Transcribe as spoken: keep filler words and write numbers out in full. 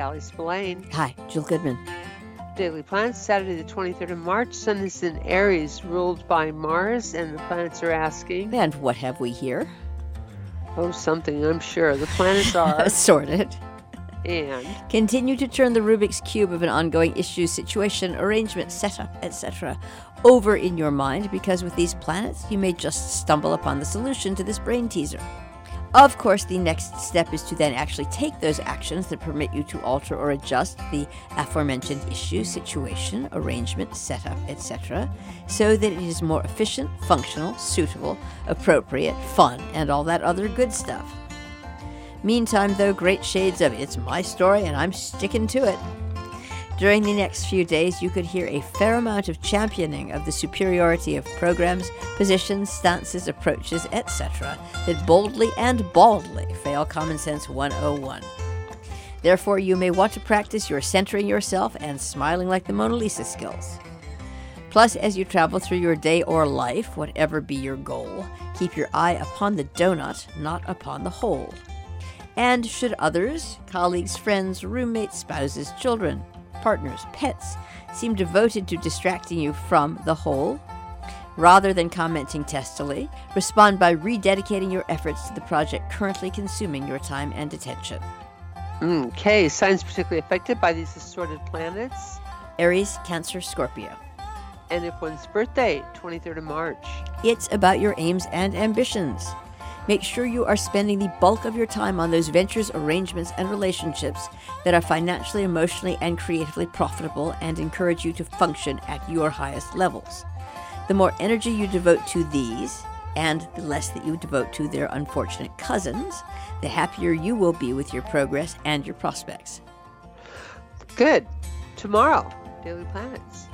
Sally Spillane. Hi, Jill Goodman. Daily Planets, Saturday the twenty-third of March. Sun is in Aries, ruled by Mars, and the planets are asking... And what have we here? Oh, something, I'm sure. The planets are... Sorted. And... Continue to turn the Rubik's Cube of an ongoing issue, situation, arrangement, setup, et cetera over in your mind, because with these planets, you may just stumble upon the solution to this brain teaser. Of course, the next step is to then actually take those actions that permit you to alter or adjust the aforementioned issue, situation, arrangement, setup, et cetera, so that it is more efficient, functional, suitable, appropriate, fun, and all that other good stuff. Meantime, though, great shades of it's my story and I'm sticking to it. During the next few days, you could hear a fair amount of championing of the superiority of programs, positions, stances, approaches, et cetera that boldly and baldly fail Common Sense one oh one. Therefore, you may want to practice your centering yourself and smiling like the Mona Lisa skills. Plus, as you travel through your day or life, whatever be your goal, keep your eye upon the donut, not upon the hole. And should others, colleagues, friends, roommates, spouses, children, partners, pets, seem devoted to distracting you from the whole, rather than commenting testily, respond by rededicating your efforts to the project currently consuming your time and attention. Okay, signs particularly affected by these assorted planets. Aries, Cancer, Scorpio. And if one's birthday, twenty-third of March. It's about your aims and ambitions. Make sure you are spending the bulk of your time on those ventures, arrangements, and relationships that are financially, emotionally, and creatively profitable and encourage you to function at your highest levels. The more energy you devote to these, and the less that you devote to their unfortunate cousins, the happier you will be with your progress and your prospects. Good. Tomorrow, Daily Planets.